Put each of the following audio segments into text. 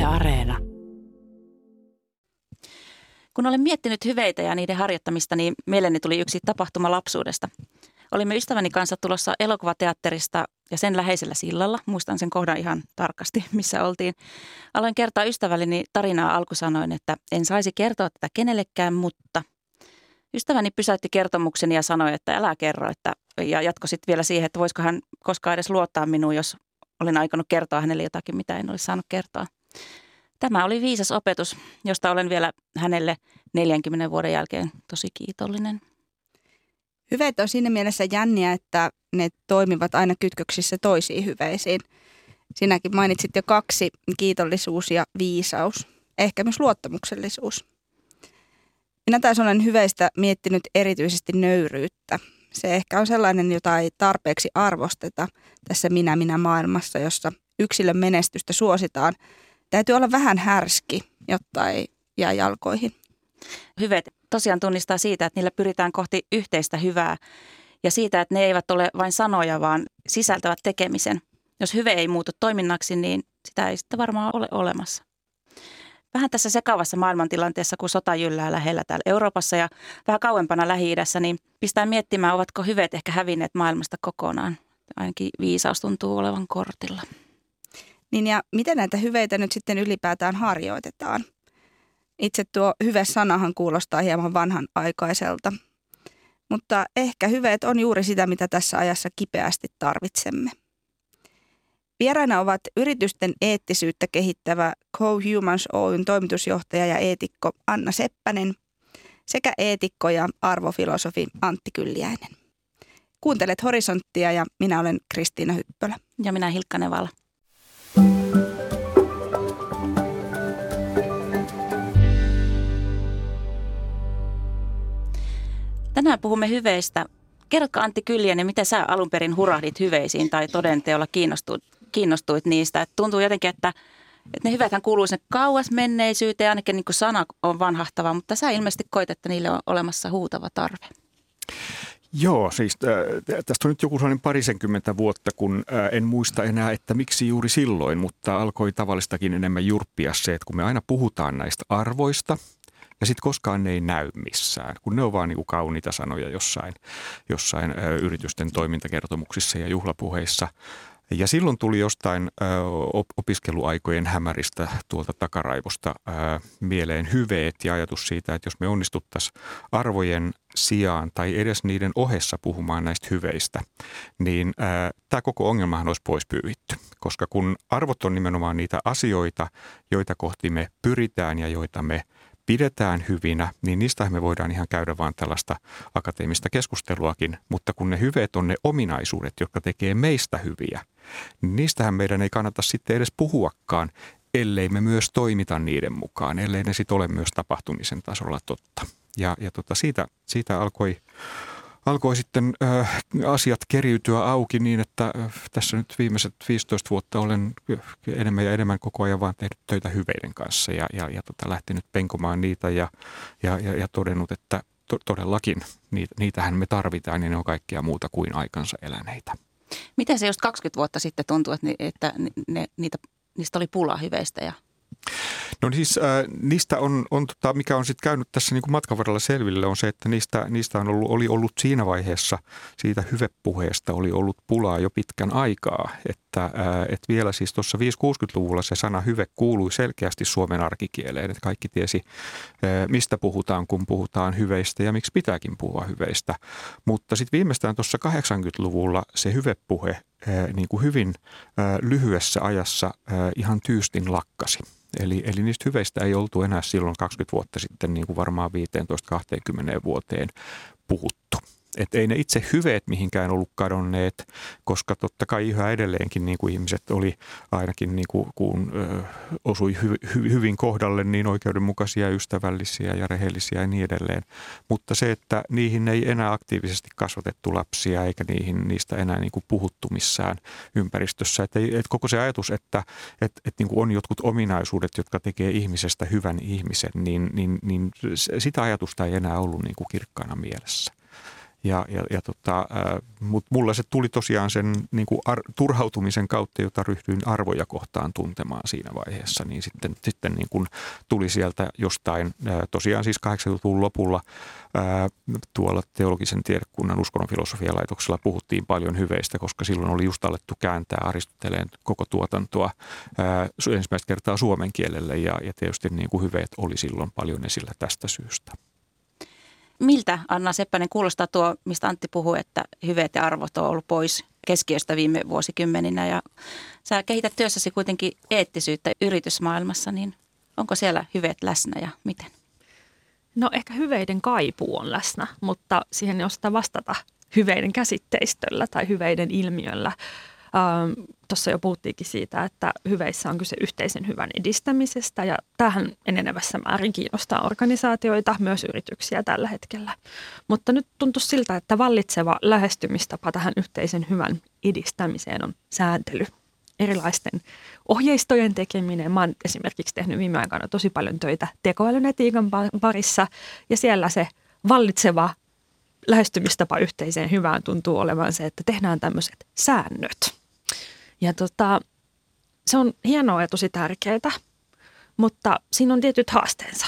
Areena. Kun olen miettinyt hyveitä ja niiden harjoittamista, niin mieleeni tuli yksi tapahtuma lapsuudesta. Olimme ystäväni kanssa tulossa elokuvateatterista ja sen läheisellä sillalla. Muistan sen kohdan ihan tarkasti, missä oltiin. Aloin kertoa ystävälleni tarinaa alkusanoin, että en saisi kertoa tätä kenellekään, mutta ystäväni pysäytti kertomukseni ja sanoi, että älä kerro. Ja jatkoi sitten vielä siihen, että voisiko hän koskaan edes luottaa minuun, jos olin aikonut kertoa hänelle jotakin, mitä en olisi saanut kertoa. Tämä oli viisas opetus, josta olen vielä hänelle 40 vuoden jälkeen tosi kiitollinen. Hyveet on siinä mielessä jänniä, että ne toimivat aina kytköksissä toisiin hyveisiin. Sinäkin mainitsit jo 2, kiitollisuus ja viisaus, ehkä myös luottamuksellisuus. Minä taas olen hyveistä miettinyt erityisesti nöyryyttä. Se ehkä on sellainen, jota ei tarpeeksi arvosteta tässä minä-maailmassa, jossa yksilön menestystä suositaan. Täytyy olla vähän härski, jotta ei jää jalkoihin. Hyveet tosiaan tunnistaa siitä, että niillä pyritään kohti yhteistä hyvää ja siitä, että ne eivät ole vain sanoja, vaan sisältävät tekemisen. Jos hyve ei muutu toiminnaksi, niin sitä ei sitten varmaan ole olemassa. Vähän tässä sekavassa maailmantilanteessa, kun sota jyllää lähellä täällä Euroopassa ja vähän kauempana Lähi-idässä, niin pistää miettimään, ovatko hyveet ehkä hävinneet maailmasta kokonaan. Ainakin viisaus tuntuu olevan kortilla. Niin ja miten näitä hyveitä nyt sitten ylipäätään harjoitetaan? Itse tuo hyve-sanahan kuulostaa hieman vanhanaikaiselta, mutta ehkä hyveet on juuri sitä, mitä tässä ajassa kipeästi tarvitsemme. Vieraina ovat yritysten eettisyyttä kehittävä Co-Humans Oyn toimitusjohtaja ja eetikko Anna Seppänen sekä eetikko ja arvofilosofi Antti Kylliäinen. Kuuntelet Horisonttia ja minä olen Kristiina Hyppölä. Ja minä Hilkka Nevala. Tänään puhumme hyveistä. Kerrotko Antti Kylliäinen, miten sä alun perin hurahdit hyveisiin tai todenteolla kiinnostuit niistä? Et tuntuu jotenkin, että ne hyväthän kuuluu sinne kauas menneisyyteen, ainakin niin kuin sana on vanhahtava, mutta sä ilmeisesti koit, että niille on olemassa huutava tarve. Joo, siis tästä on nyt joku sellainen 20 vuotta, kun en muista enää, että miksi juuri silloin, mutta alkoi tavallistakin enemmän jurppia se, että kun me aina puhutaan näistä arvoista, ja sitten koskaan ne ei näy missään, kun ne on vaan niinku kauniita sanoja jossain yritysten toimintakertomuksissa ja juhlapuheissa. Ja silloin tuli jostain opiskeluaikojen hämäristä tuolta takaraivosta mieleen hyveet ja ajatus siitä, että jos me onnistuttaisiin arvojen sijaan tai edes niiden ohessa puhumaan näistä hyveistä, niin tämä koko ongelmahan olisi pois pyyhitty. Koska kun arvot on nimenomaan niitä asioita, joita kohti me pyritään ja joita me pidetään hyvinä, niin niistä me voidaan ihan käydä vaan tällaista akateemista keskusteluakin, mutta kun ne hyveet on ne ominaisuudet, jotka tekee meistä hyviä, niin niistähän meidän ei kannata sitten edes puhuakaan, ellei me myös toimita niiden mukaan, ellei ne sitten ole myös tapahtumisen tasolla totta. Ja siitä alkoi sitten asiat keriytyä auki niin, että tässä nyt viimeiset 15 vuotta olen enemmän ja enemmän koko ajan vaan tehnyt töitä hyveiden kanssa ja lähtenyt penkomaan niitä ja todennut, että todellakin niitähän me tarvitaan ja ne on kaikkea muuta kuin aikansa eläneitä. Miten se just 20 vuotta sitten tuntui, että niistä oli pulaa hyveistä ja... No siis niistä on mikä on sitten käynyt tässä niin kuin matkan varrella selville, on se, että niistä oli ollut siinä vaiheessa, siitä hyvepuheesta oli ollut pulaa jo pitkän aikaa. Että vielä siis tuossa 5-60-luvulla se sana hyve kuului selkeästi suomen arkikieleen. Että kaikki tiesi, mistä puhutaan, kun puhutaan hyveistä ja miksi pitääkin puhua hyveistä. Mutta sitten viimeistään tuossa 80-luvulla se hyvepuhe niin kuin hyvin lyhyessä ajassa ihan tyystin lakkasi. Eli niistä hyveistä ei oltu enää silloin 20 vuotta sitten niin kuin varmaan 15-20 vuoteen puhuttu. Että ei ne itse hyveet mihinkään ollut kadonneet, koska totta kai yhä edelleenkin niin kuin ihmiset oli ainakin niin kuin, kun osui hyvin kohdalle niin oikeudenmukaisia, ystävällisiä ja rehellisiä ja niin edelleen. Mutta se, että niihin ei enää aktiivisesti kasvatettu lapsia eikä niistä enää niin kuin puhuttu missään ympäristössä. Että koko se ajatus, että niin kuin on jotkut ominaisuudet, jotka tekee ihmisestä hyvän ihmisen, niin sitä ajatusta ei enää ollut niin kuin kirkkaana mielessä. Mutta mulla se tuli tosiaan sen niin kuin turhautumisen kautta, jota ryhdyin arvoja kohtaan tuntemaan siinä vaiheessa, niin sitten niin kuin tuli sieltä jostain, tosiaan siis 80-luvun lopulla tuolla teologisen tiedekunnan uskonnon filosofian laitoksella puhuttiin paljon hyveistä, koska silloin oli just alettu kääntää Aristoteleen koko tuotantoa ensimmäistä kertaa suomen kielelle ja tietysti niin kuin hyveet oli silloin paljon esillä tästä syystä. Miltä, Anna Seppänen, kuulostaa tuo, mistä Antti puhui, että hyveet ja arvot on ollut pois keskiöstä viime vuosikymmeninä ja sä kehität työssäsi kuitenkin eettisyyttä yritysmaailmassa, niin onko siellä hyveet läsnä ja miten? No ehkä hyveiden kaipuu on läsnä, mutta siihen ei osata vastata hyveiden käsitteistöllä tai hyveiden ilmiöllä. Tuossa jo puhuttiinkin siitä, että hyveissä on kyse yhteisen hyvän edistämisestä ja tähän enenevässä määrin kiinnostaa organisaatioita, myös yrityksiä tällä hetkellä. Mutta nyt tuntuu siltä, että vallitseva lähestymistapa tähän yhteisen hyvän edistämiseen on sääntely. Erilaisten ohjeistojen tekeminen. Mä oon esimerkiksi tehnyt viime aikoina tosi paljon töitä tekoälynetiikan parissa ja siellä se vallitseva lähestymistapa yhteiseen hyvään tuntuu olevan se, että tehdään tämmöiset säännöt. Ja se on hienoa ja tosi tärkeää, mutta siinä on tietyt haasteensa.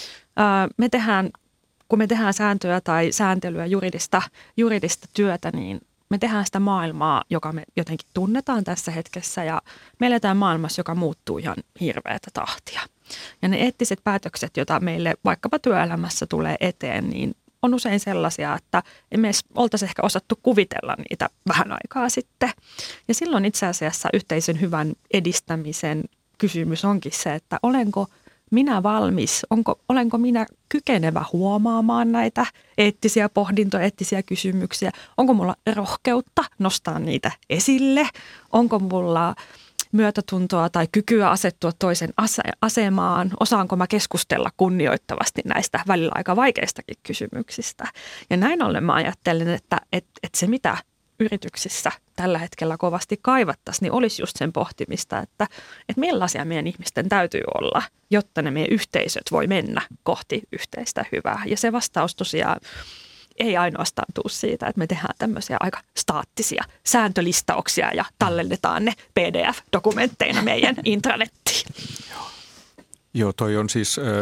Kun me tehdään sääntöjä tai sääntelyä, juridista työtä, niin me tehdään sitä maailmaa, joka me jotenkin tunnetaan tässä hetkessä ja me eletään maailmassa, joka muuttuu ihan hirveätä tahtia. Ja ne eettiset päätökset, joita meille vaikkapa työelämässä tulee eteen, niin on usein sellaisia, että emme edes oltaisi ehkä osattu kuvitella niitä vähän aikaa sitten. Ja silloin itse asiassa yhteisen hyvän edistämisen kysymys onkin se, että olenko minä valmis, olenko minä kykenevä huomaamaan näitä eettisiä pohdintoja, eettisiä kysymyksiä, onko mulla rohkeutta nostaa niitä esille, onko mulla myötätuntoa tai kykyä asettua toisen asemaan, osaanko mä keskustella kunnioittavasti näistä välillä aika vaikeistakin kysymyksistä. Ja näin ollen mä ajattelen, että se mitä yrityksissä tällä hetkellä kovasti kaivattaisiin, niin olisi just sen pohtimista, että millaisia meidän ihmisten täytyy olla, jotta ne meidän yhteisöt voi mennä kohti yhteistä hyvää. Ja se vastaus tosiaan ei ainoastaan tule siitä, että me tehdään tämmöisiä aika staattisia sääntölistauksia ja tallennetaan ne PDF-dokumentteina meidän intranettiin. Joo, toi on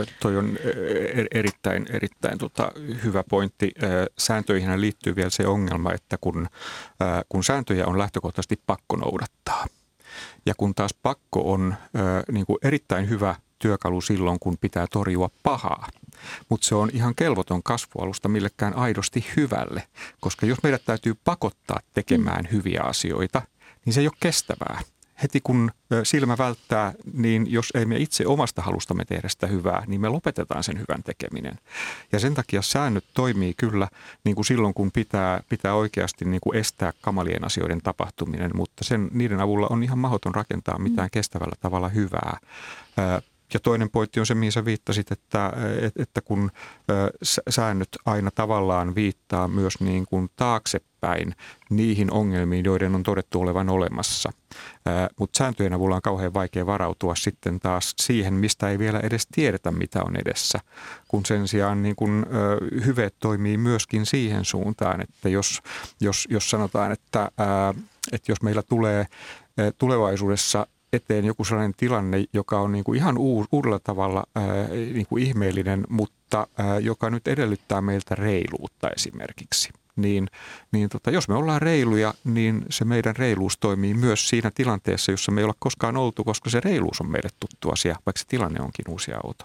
erittäin hyvä pointti. Sääntöihin liittyy vielä se ongelma, että kun sääntöjä on lähtökohtaisesti pakko noudattaa ja kun taas pakko on niin kuin erittäin hyvä työkalu silloin, kun pitää torjua pahaa. Mutta se on ihan kelvoton kasvualusta millekään aidosti hyvälle, koska jos meidät täytyy pakottaa tekemään hyviä asioita, niin se ei ole kestävää. Heti kun silmä välttää, niin jos ei me itse omasta halustamme tehdä sitä hyvää, niin me lopetetaan sen hyvän tekeminen. Ja sen takia säännöt toimii kyllä niin kuin silloin, kun pitää oikeasti niin kuin estää kamalien asioiden tapahtuminen, mutta niiden avulla on ihan mahdoton rakentaa mitään kestävällä tavalla hyvää. Ja toinen pointti on se, mihin sä viittasit, että kun säännöt aina tavallaan viittaa myös niin kuin taaksepäin niihin ongelmiin, joiden on todettu olevan olemassa. Mutta sääntöjen avulla on kauhean vaikea varautua sitten taas siihen, mistä ei vielä edes tiedetä, mitä on edessä. Kun sen sijaan niin kun, hyveet toimii myöskin siihen suuntaan, että jos sanotaan, että jos meillä tulee tulevaisuudessa eteen joku sellainen tilanne, joka on niin kuin ihan uudella tavalla niin kuin ihmeellinen, mutta joka nyt edellyttää meiltä reiluutta esimerkiksi. Jos me ollaan reiluja, niin se meidän reiluus toimii myös siinä tilanteessa, jossa me ei olla koskaan oltu, koska se reiluus on meille tuttu asia, vaikka se tilanne onkin uusi ja outo.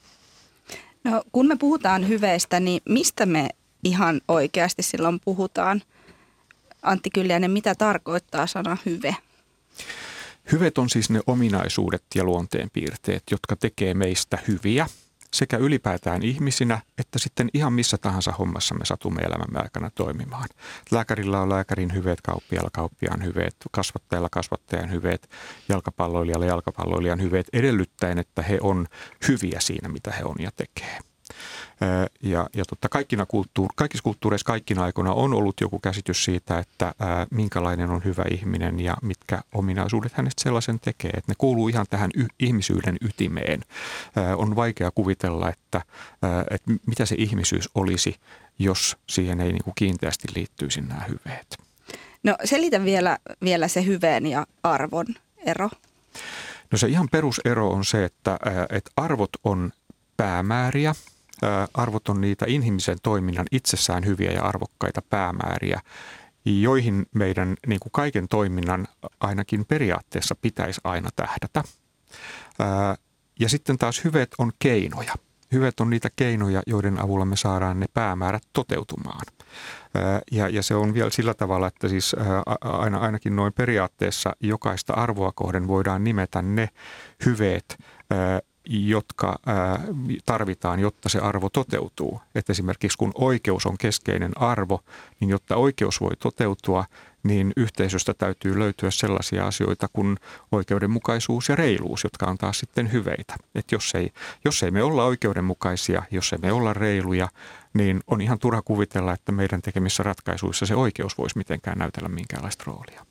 No, kun me puhutaan hyveistä, niin mistä me ihan oikeasti silloin puhutaan? Antti Kyljänen, mitä tarkoittaa sana hyve? Hyveet on siis ne ominaisuudet ja luonteenpiirteet, jotka tekee meistä hyviä sekä ylipäätään ihmisinä, että sitten ihan missä tahansa hommassa me satumme elämämme aikana toimimaan. Lääkärillä on lääkärin hyveet, kauppiaalla kauppiaan hyveet, kasvattajalla kasvattajan hyveet, jalkapalloilijalla jalkapalloilijan hyveet, edellyttäen, että he on hyviä siinä, mitä he on ja tekee. Kaikissa kulttuureissa kaikkina aikoina on ollut joku käsitys siitä, että minkälainen on hyvä ihminen ja mitkä ominaisuudet hänestä sellaisen tekee. Että ne kuuluu ihan tähän ihmisyyden ytimeen. On vaikea kuvitella, että mitä se ihmisyys olisi, jos siihen ei niin kuin kiinteästi liittyisi nämä hyveet. No selitä vielä se hyveen ja arvon ero. No se ihan perusero on se, että arvot on päämääriä. Arvot on niitä inhimillisen toiminnan itsessään hyviä ja arvokkaita päämääriä, joihin meidän niin kuin kaiken toiminnan ainakin periaatteessa pitäisi aina tähdätä. Ja sitten taas hyveet on keinoja. Hyveet on niitä keinoja, joiden avulla me saadaan ne päämäärät toteutumaan. Ja se on vielä sillä tavalla, että siis ainakin noin periaatteessa jokaista arvoa kohden voidaan nimetä ne hyveet, jotka tarvitaan, jotta se arvo toteutuu. Että esimerkiksi kun oikeus on keskeinen arvo, niin jotta oikeus voi toteutua, niin yhteisöstä täytyy löytyä sellaisia asioita kuin oikeudenmukaisuus ja reiluus, jotka on taas sitten hyveitä. Että jos ei me olla oikeudenmukaisia, jos ei me olla reiluja, niin on ihan turha kuvitella, että meidän tekemissä ratkaisuissa se oikeus voisi mitenkään näytellä minkäänlaista roolia.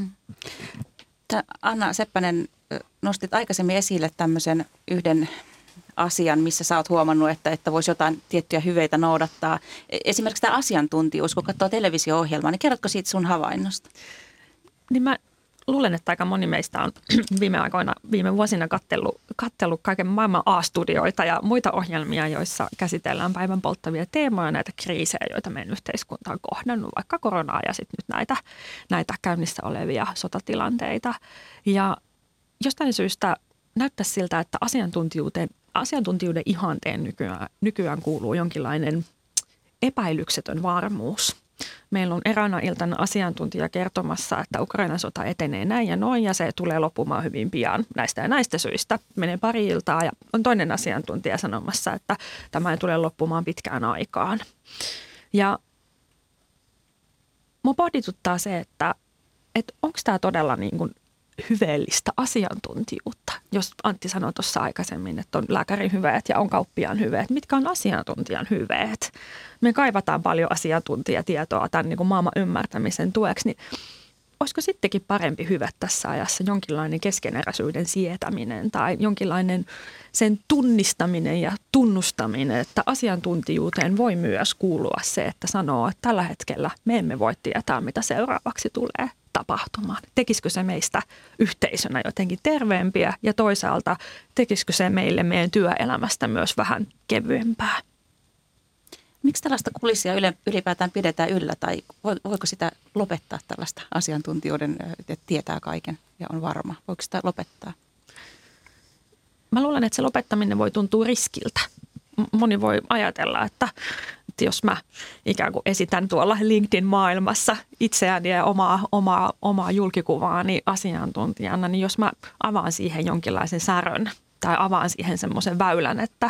Anna Seppänen, nostit aikaisemmin esille tämmöisen yhden asian, missä sä oot huomannut, että voisi jotain tiettyjä hyveitä noudattaa. Esimerkiksi tämä asiantuntijuus, kun katsoo televisio-ohjelmaa, niin kerrotko siitä sun havainnosta? Niin mä luulen, että aika moni meistä on viime vuosina kattellut kaiken maailman A-studioita ja muita ohjelmia, joissa käsitellään päivän polttavia teemoja, näitä kriisejä, joita meidän yhteiskunta on kohdannut, vaikka koronaa ja sitten nyt näitä käynnissä olevia sotatilanteita. Ja jostain syystä näyttäisi siltä, että asiantuntijuuden ihanteen nykyään kuuluu jonkinlainen epäilyksetön varmuus. Meillä on eräänä iltana asiantuntija kertomassa, että Ukrainan sota etenee näin ja noin ja se tulee loppumaan hyvin pian näistä ja näistä syistä. Menee pari iltaa ja on toinen asiantuntija sanomassa, että tämä ei tule loppumaan pitkään aikaan. Ja minua pohdituttaa se, että onko tämä todella niin kuin hyveellistä asiantuntijuutta. Jos Antti sanoi tuossa aikaisemmin, että on lääkärin hyveet ja on kauppiaan hyveet, mitkä on asiantuntijan hyveet? Me kaivataan paljon asiantuntijatietoa tämän niin kuin maailman ymmärtämisen tueksi, niin olisiko sittenkin parempi hyve tässä ajassa jonkinlainen keskeneräisyyden sietäminen tai jonkinlainen sen tunnistaminen ja tunnustaminen, että asiantuntijuuteen voi myös kuulua se, että sanoo, että tällä hetkellä me emme voi tietää, mitä seuraavaksi tulee tapahtumaan. Tekisikö se meistä yhteisönä jotenkin terveempiä ja toisaalta tekisikö se meidän työelämästä myös vähän kevyempää? Miksi tällaista kulissia ylipäätään pidetään yllä tai voiko sitä lopettaa tällaista asiantuntijoiden, että tietää kaiken ja on varma? Voiko sitä lopettaa? Mä luulen, että se lopettaminen voi tuntua riskiltä. Moni voi ajatella, että jos mä ikään kuin esitän tuolla LinkedIn-maailmassa itseäni ja omaa julkikuvaani asiantuntijana, niin jos mä avaan siihen jonkinlaisen särön tai avaan siihen semmoisen väylän, että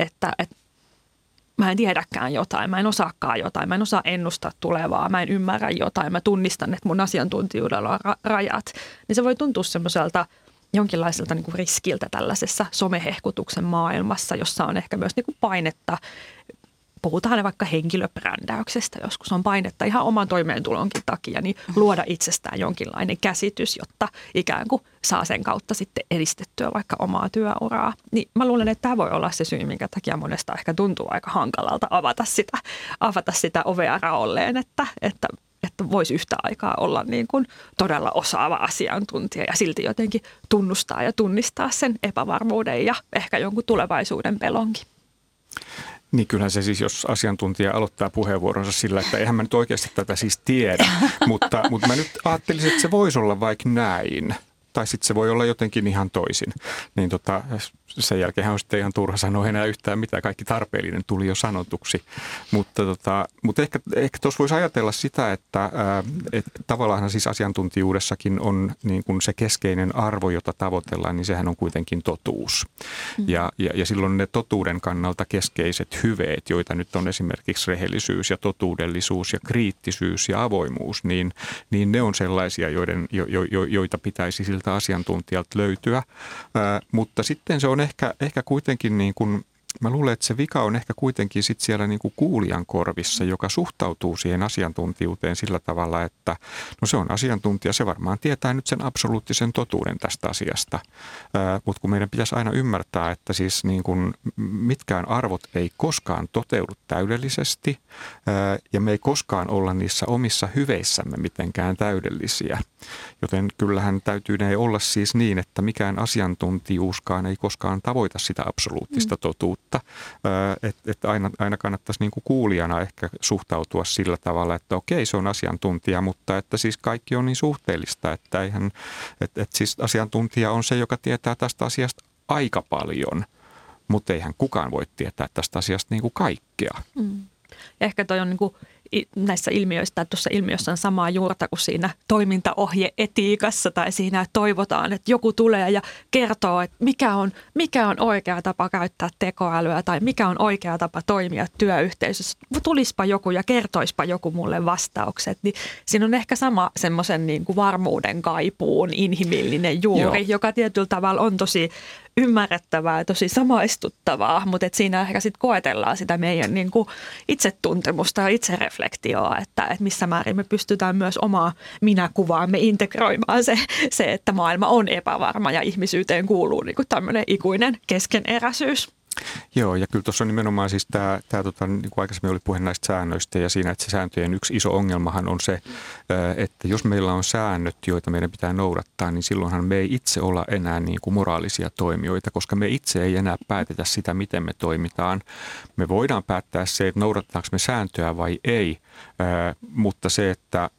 mä en tiedäkään jotain, mä en osaakaan jotain, mä en osaa ennustaa tulevaa, mä en ymmärrä jotain, mä tunnistan, että mun asiantuntijuudella on rajat, niin se voi tuntua semmoiselta jonkinlaiselta niin kuin riskiltä tällaisessa somehehkutuksen maailmassa, jossa on ehkä myös niin kuin painetta. Puhutaan vaikka henkilöbrändäyksestä, joskus on painetta ihan oman toimeentulonkin takia, niin luoda itsestään jonkinlainen käsitys, jotta ikään kuin saa sen kautta sitten edistettyä vaikka omaa työuraa. Niin mä luulen, että tämä voi olla se syy, minkä takia monesta ehkä tuntuu aika hankalalta avata sitä ovea raolleen, että voisi yhtä aikaa olla niin kuin todella osaava asiantuntija ja silti jotenkin tunnustaa ja tunnistaa sen epävarmuuden ja ehkä jonkun tulevaisuuden pelonkin. Niin kyllähän se siis, jos asiantuntija aloittaa puheenvuoronsa sillä, että eihän mä nyt oikeasti tätä siis tiedä, mutta mä nyt ajattelisin, että se voisi olla vaikka näin. Tai sitten se voi olla jotenkin ihan toisin. Niin sen jälkeen on sitten ihan turha sanoa enää yhtään mitä, kaikki tarpeellinen tuli jo sanotuksi. Mutta ehkä tuossa voisi ajatella sitä, että tavallaan siis asiantuntijuudessakin on niin kuin se keskeinen arvo, jota tavoitellaan, niin sehän on kuitenkin totuus. Ja silloin ne totuuden kannalta keskeiset hyveet, joita nyt on esimerkiksi rehellisyys ja totuudellisuus ja kriittisyys ja avoimuus, niin ne on sellaisia, joita pitäisi siltä asiantuntijalta löytyä. Mutta sitten se on ehkä kuitenkin niin kuin Mä luulen, että se vika on ehkä kuitenkin sit siellä niin kuin kuulijan korvissa, joka suhtautuu siihen asiantuntijuuteen sillä tavalla, että no se on asiantuntija, se varmaan tietää nyt sen absoluuttisen totuuden tästä asiasta. Mutta kun meidän pitäisi aina ymmärtää, että siis niin kuin mitkään arvot ei koskaan toteudu täydellisesti ja me ei koskaan olla niissä omissa hyveissämme mitenkään täydellisiä. Joten kyllähän täytyy ne olla siis niin, että mikään asiantuntijuuskaan ei koskaan tavoita sitä absoluuttista totuutta. Että aina kannattaisi niin kuin kuulijana ehkä suhtautua sillä tavalla, että okei, se on asiantuntija, mutta että siis kaikki on niin suhteellista, että siis asiantuntija on se, joka tietää tästä asiasta aika paljon, mutta eihän kukaan voi tietää tästä asiasta niin kuin kaikkea. Ja ehkä toi on niin kuin näissä ilmiöissä, että tuossa ilmiössä on samaa juurta kuin siinä toimintaohjeetiikassa tai siinä, että toivotaan, että joku tulee ja kertoo, että mikä on oikea tapa käyttää tekoälyä tai mikä on oikea tapa toimia työyhteisössä. Tulispa joku ja kertoispa joku mulle vastaukset. Niin siinä on ehkä sama semmoisen niin kuin varmuuden kaipuun inhimillinen juuri, joka tietyllä tavalla on tosi ymmärrettävää ja tosi samaistuttavaa, mutta et siinä ehkä sitten koetellaan sitä meidän niin kuin itsetuntemusta ja itsereflektioa, että missä määrin me pystytään myös omaa minäkuvaamme integroimaan se, että maailma on epävarma ja ihmisyyteen kuuluu niin kuin tämmöinen ikuinen keskeneräisyys. Joo, ja kyllä tuossa on nimenomaan siis tämä niin kuin aikaisemmin oli puhe näistä säännöistä ja siinä, että se sääntöjen yksi iso ongelmahan on se, että jos meillä on säännöt, joita meidän pitää noudattaa, niin silloinhan me ei itse olla enää niin kuin moraalisia toimijoita, koska me itse ei enää päätetä sitä, miten me toimitaan. Me voidaan päättää se, että noudatetaanko me sääntöä vai ei, mutta se, että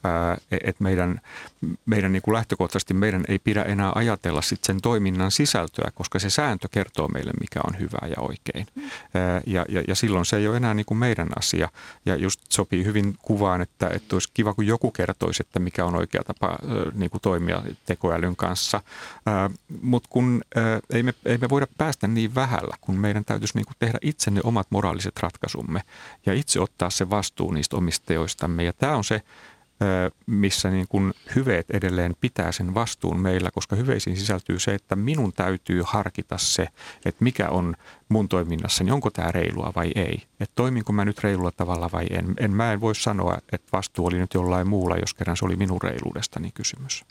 meidän niin kuin lähtökohtaisesti meidän ei pidä enää ajatella sit sen toiminnan sisältöä, koska se sääntö kertoo meille, mikä on hyvää ja oikein. Ja silloin se ei ole enää niin kuin meidän asia. Ja just sopii hyvin kuvaan, että olisi kiva, kun joku kertoisi, että mikä on oikea tapa niin kuin toimia tekoälyn kanssa. Mutta kun ei me voida päästä niin vähällä, kun meidän täytyisi niin kuin tehdä itse ne omat moraaliset ratkaisumme ja itse ottaa se vastuu niistä omista teoistamme. Ja tämä on se, missä niin kuin hyveet edelleen pitää sen vastuun meillä, koska hyveisiin sisältyy se, että minun täytyy harkita se, että mikä on mun toiminnassani, onko tämä reilua vai ei. Että toiminko mä nyt reilulla tavalla vai en. Mä en voi sanoa, että vastuu oli nyt jollain muulla, jos kerran se oli minun reiluudestani kysymys.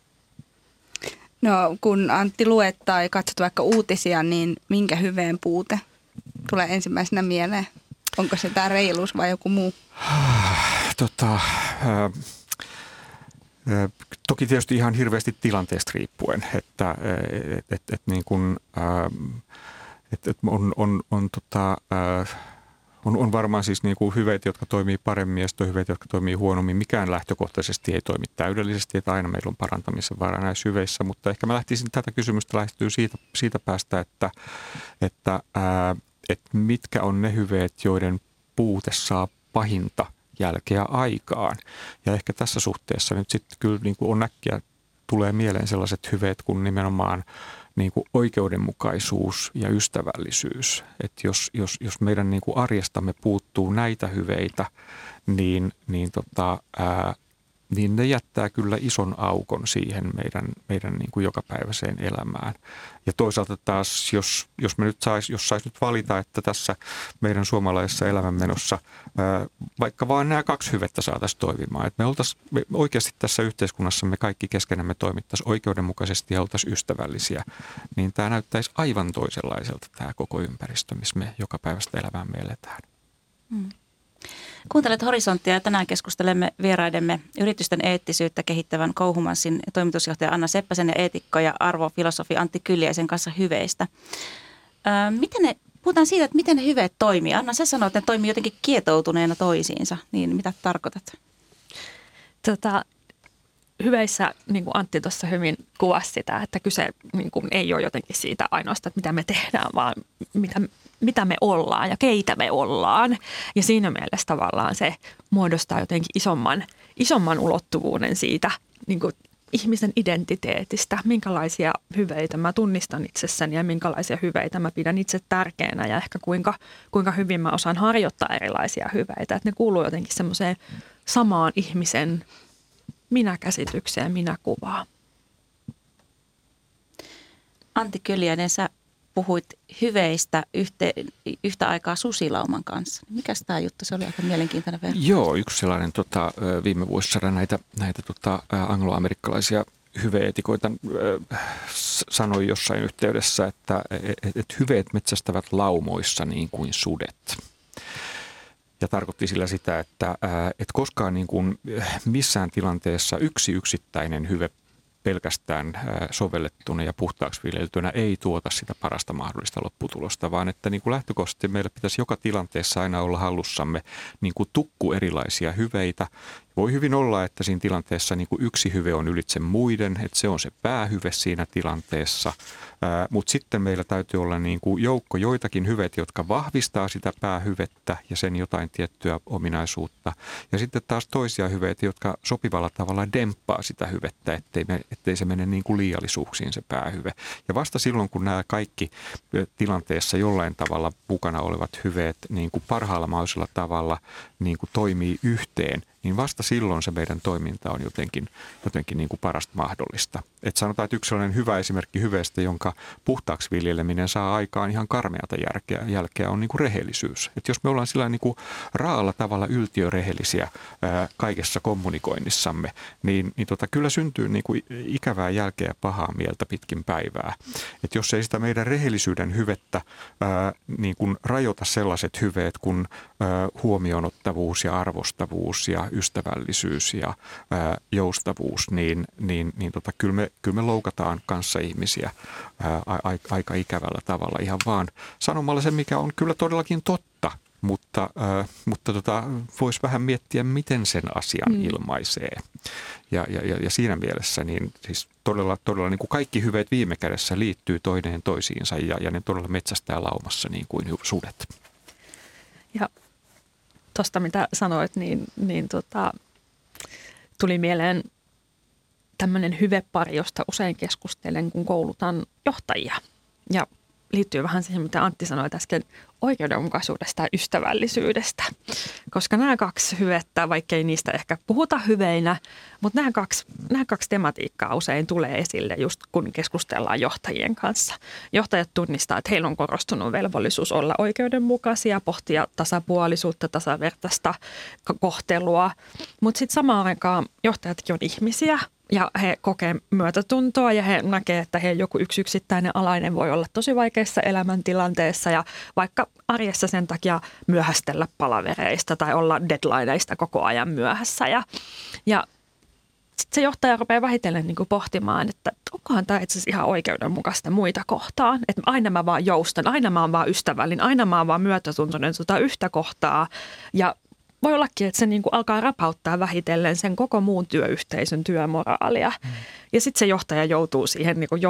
No kun Antti luet tai katsot vaikka uutisia, niin minkä hyveen puute tulee ensimmäisenä mieleen? Onko se tämä reiluus vai joku muu? Toki tietysti ihan hirveästi tilanteesta riippuen, että niin kuin, on varmaan siis niin kuin hyveitä, jotka toimii paremmin ja sitten on hyveitä, jotka toimii huonommin. Mikään lähtökohtaisesti ei toimi täydellisesti, että aina meillä on parantamisen varaa näissä hyveissä, mutta ehkä mä lähtisin tätä kysymystä lähestyä siitä päästä, että mitkä on ne hyveet, joiden puute saa pahinta jälkeä aikaan. Ja ehkä tässä suhteessa nyt sitten kyllä niin kuin on äkkiä tulee mieleen sellaiset hyveet kuin nimenomaan niin kuin oikeudenmukaisuus ja ystävällisyys. Että jos meidän niin kuin arjestamme puuttuu näitä hyveitä, niin ne jättää kyllä ison aukon siihen meidän niin kuin jokapäiväiseen elämään. Ja toisaalta taas, jos sais nyt valita, että tässä meidän suomalaisessa elämänmenossa vaikka vaan nämä kaksi hyvettä saataisiin toimimaan, että me oikeasti tässä yhteiskunnassa me kaikki keskenämme toimittaisiin oikeudenmukaisesti ja oltaisiin ystävällisiä, niin tämä näyttäisi aivan toisenlaiselta tämä koko ympäristö, missä me jokapäiväistä elämää eletään. Kuuntelet Horisonttia ja tänään keskustelemme vieraidemme yritysten eettisyyttä kehittävän Kouhumansin toimitusjohtaja Anna Seppäsen ja eetikko ja arvofilosofi Antti Kyljäisen kanssa hyveistä. Puhutaan siitä, että miten ne hyveet toimii. Anna, sä sanoit, että ne toimii jotenkin kietoutuneena toisiinsa. Niin mitä tarkoitat? Hyveissä, niin kuin Antti tuossa hyvin kuvasi sitä, että kyse niin kuin ei ole jotenkin siitä ainoastaan, että mitä me tehdään, vaan mitä me ollaan ja keitä me ollaan. Ja siinä mielessä tavallaan se muodostaa jotenkin isomman ulottuvuuden siitä niin kuin ihmisen identiteetistä, minkälaisia hyveitä mä tunnistan itsessäni ja minkälaisia hyveitä mä pidän itse tärkeänä ja ehkä kuinka hyvin mä osaan harjoittaa erilaisia hyveitä. Että ne kuuluu jotenkin semmoiseen samaan ihmisen minäkäsitykseen, minäkuvaan. Antti Kyljäinen, sä puhuit hyveistä yhtä aikaa susilauman kanssa. Mikäs tämä juttu? Se oli aika mielenkiintoinen verran. Joo, yksi sellainen viime vuosisadan näitä angloamerikkalaisia hyveetikoita sanoi jossain yhteydessä, että hyveet metsästävät laumoissa niin kuin sudet. Ja tarkoitti sillä sitä, että koskaan niin kuin missään tilanteessa yksi yksittäinen hyve pelkästään sovellettuna ja puhtaaksi viljeltynä ei tuota sitä parasta mahdollista lopputulosta, vaan että niin kuin lähtökohtaisesti meillä pitäisi joka tilanteessa aina olla hallussamme niin kuin tukku erilaisia hyveitä. Voi hyvin olla, että siinä tilanteessa niin kuin yksi hyve on ylitse muiden, että se on se päähyve siinä tilanteessa, mutta sitten meillä täytyy olla niin kuin joukko joitakin hyveitä, jotka vahvistaa sitä päähyvettä ja sen jotain tiettyä ominaisuutta. Ja sitten taas toisia hyveitä, jotka sopivalla tavalla demppaa sitä hyvettä, ettei se mene niin kuin liiallisuuksiin se päähyve. Ja vasta silloin, kun nämä kaikki tilanteessa jollain tavalla mukana olevat hyveet niin kuin parhaalla mahdollisella tavalla niin kuin toimii yhteen, niin vasta silloin se meidän toiminta on jotenkin niin kuin parasta mahdollista. Et sanotaan, että yksi sellainen hyvä esimerkki hyveestä, jonka puhtaaksi viljeleminen saa aikaan ihan karmeata jälkeä, on niin kuin rehellisyys. Et jos me ollaan sillä niin kuin raalla tavalla yltiörehellisiä kaikessa kommunikoinnissamme, niin kyllä syntyy niin kuin ikävää jälkeä ja pahaa mieltä pitkin päivää. Et jos ei sitä meidän rehellisyyden hyvettä niin kuin rajoita sellaiset hyveet kuin huomioonottavuus ja arvostavuus ja ystävällisyys ja joustavuus, niin kyllä me loukataan kanssaihmisiä aika ikävällä tavalla ihan vaan sanomalla se, mikä on kyllä todellakin totta, mutta voisi vähän miettiä, miten sen asian ilmaisee. Ja siinä mielessä niin siis todella niin kuin kaikki hyveet viime kädessä liittyy toinen toisiinsa ja ne todella metsästää laumassa niin kuin sudet. Ja tuosta mitä sanoit, niin tuli mieleen tämmöinen hyvepari, josta usein keskustelen, kun koulutan johtajia. Ja liittyy vähän siihen, mitä Antti sanoi äsken oikeudenmukaisuudesta ja ystävällisyydestä. Koska nämä kaksi hyvettä, vaikkei niistä ehkä puhuta hyveinä, mutta nämä kaksi tematiikkaa usein tulee esille just kun keskustellaan johtajien kanssa. Johtajat tunnistaa, että heillä on korostunut velvollisuus olla oikeudenmukaisia, pohtia tasapuolisuutta, tasavertaista kohtelua. Mutta sitten samaan aikaan johtajatkin on ihmisiä. Ja he kokee myötätuntoa ja he näkee, että he joku yksittäinen alainen voi olla tosi vaikeassa elämäntilanteessa ja vaikka arjessa sen takia myöhästellä palavereista tai olla deadlineista koko ajan myöhässä. Ja sitten se johtaja rupeaa vähitellen niin kuin pohtimaan, että onkohan tämä itse asiassa ihan oikeudenmukaista muita kohtaan. Että aina mä vaan joustan, aina mä oon vaan ystävällinen, aina mä oon vaan myötätuntoinen yhtä kohtaa ja voi ollakin, että se niin kuin alkaa rapauttaa vähitellen sen koko muun työyhteisön työmoraalia. Ja sitten se johtaja joutuu siihen niin kuin